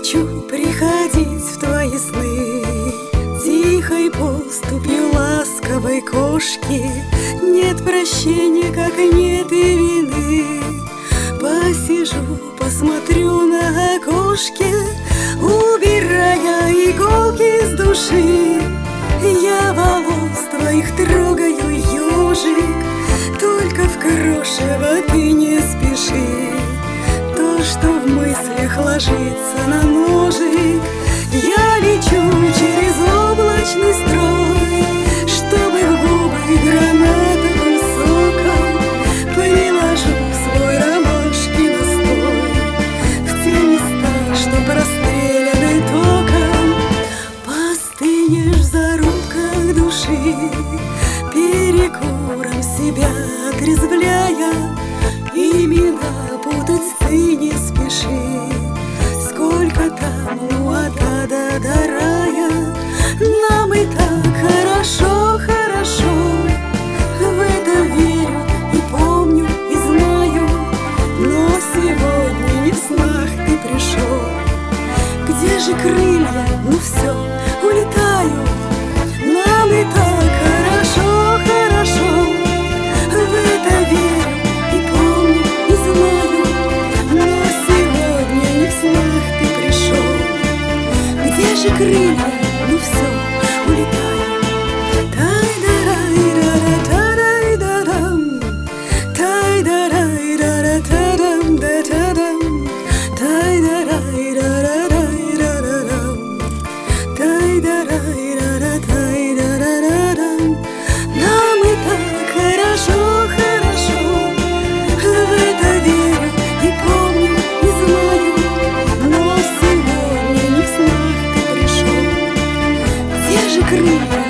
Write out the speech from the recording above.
хочу приходить в твои сны тихой поступью ласковой кошки. Нет прощения, как нет и вины. Посижу, посмотрю на окошке, убирая иголки с души. Я волос твоих трогаю, ежик, только в крошево ты не спеши. То, что в мыслях ложится на ножик, я лечу через облачный строй, чтобы в губы гранатовым соком приложу свой ромашки настой в те места, что простреляны током. Постынешь в зарубках души, перекуром себя отрезвляя, имена путать ты не спеши. Сколько там, ну от ада до рая, нам и так хорошо, хорошо. В это верю и помню, и знаю, но сегодня не в снах ты пришел. Где же крылья? Ну все, улетаю. Нам и так хорошо, хорошо. В это верю и помню, и знаю, но сегодня не в снах ты пришел. Где же крылья? Ну все, улетаю. Тай-да-рай-да-да-та-рай-да-дам, тай-да-рай-да-да-та-дам-да-та-дам, тай-да-рай-да-да-рай-да-да-дам, тай-да-рай-да-да-тай-да-да-дам. Нам и так хорошо, хорошо. В это верю и помню, и знаю, но сегодня не в снах ты пришел. Где же крылья?